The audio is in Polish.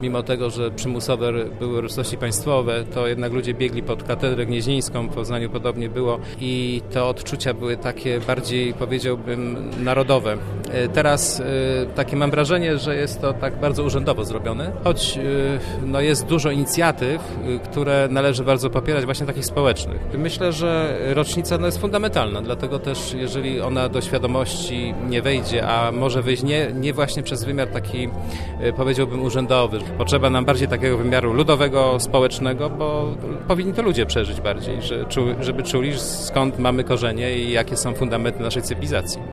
Mimo tego, że przymusowe były uroczystości państwowe, to jednak ludzie biegli pod katedrę gnieźnieńską, w Poznaniu podobnie było i te odczucia były takie bardziej, powiedziałbym, narodowe. Teraz takie mam wrażenie, że jest to tak bardzo urzędowo zrobione, choć jest dużo inicjatyw, które należy bardzo popierać, właśnie takich społecznych. Myślę, że rocznica jest fundamentalna, dlatego też jeżeli ona do świadomości nie wejdzie, a może wyjść nie właśnie przez wymiar taki, powiedziałbym, urzędowy. Potrzeba nam bardziej takiego wymiaru ludowego, społecznego, bo powinni to ludzie przeżyć bardziej, żeby czuli, skąd mamy korzenie i jakie są fundamenty naszej cywilizacji.